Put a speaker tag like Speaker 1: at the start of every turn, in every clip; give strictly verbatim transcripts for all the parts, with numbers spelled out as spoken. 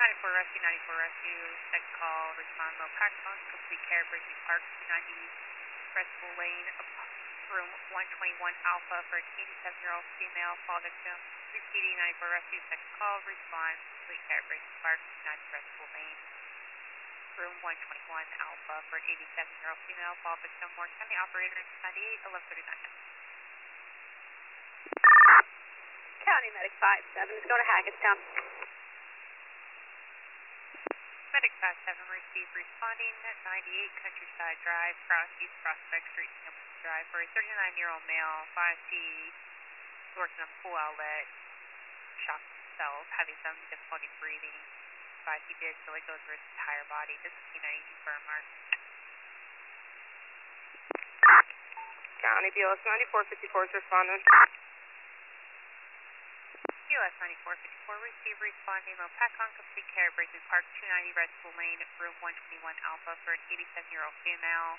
Speaker 1: ninety-four Rescue, ninety-four Rescue, second call, respond low pack month, complete care, Bridging Park, two ninety Festival Lane, room one twenty-one Alpha for an eighty-seven-year-old female fall victim. Repeating ninety-four Rescue, second call, respond, complete care, Bridging Park, two ninety Festival Lane, room one twenty-one Alpha for an eighty-seven-year-old female fall victim. Morgan County operator ninety-eight eleven thirty-nine.
Speaker 2: County Medic five seven is going to Hackettstown.
Speaker 1: Medic five seven received responding at ninety-eight Countryside Drive, cross East Prospect Street, Campus Drive for a thirty-nine-year-old male, five C, working on a pool outlet, shocked himself, having some difficulty breathing. five C did so it goes through his entire body. This is P ninety-two for mark.
Speaker 2: County B L S ninety-four fifty-four is responding.
Speaker 1: B L S ninety-four fifty-four received responding low pack on complete care, Bridging Park, two ninety Red School Lane, room one twenty-one Alpha for an eighty-seven-year-old female.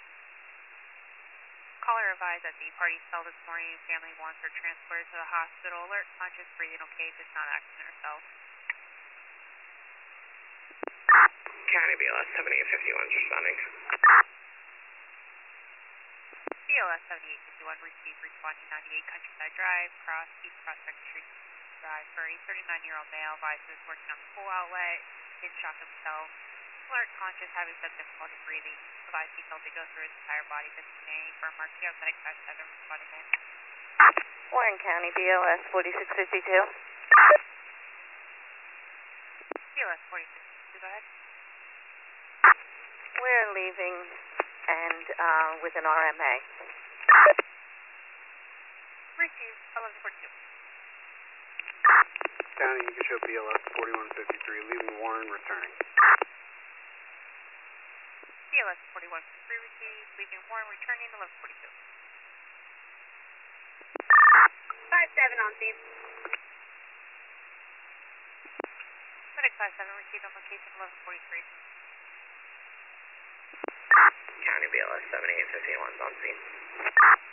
Speaker 1: Caller advised that the party fell this morning. Family wants her transported to the hospital. Alert, conscious, breathing okay, does not accident herself.
Speaker 2: County B L S seventy-eight fifty-one is responding.
Speaker 1: B L S seventy-eight fifty-one received responding ninety-eight Countryside Drive, cross East Prospect Street Drive for a thirty-nine-year-old male. Vices working on the pool outlet, did shock himself. Alert, conscious, having some difficulty breathing. Device he felt to go through his entire body. This is May for mark. You have Medic five seven responding in.
Speaker 2: Warren County B L S forty-six fifty-two.
Speaker 1: B L S forty-six fifty-two, go ahead.
Speaker 2: We're leaving and uh, with an R M A.
Speaker 1: Received eleven forty-two.
Speaker 3: County, you can show B L S forty-one fifty-three, leaving Warren, returning.
Speaker 1: B L S forty-one fifty-three received, leaving Warren, returning eleven forty-two.
Speaker 2: five seven on scene.
Speaker 1: Medic five seven received on location eleven forty-three.
Speaker 2: County B L S seventy-eight fifty-one is on scene.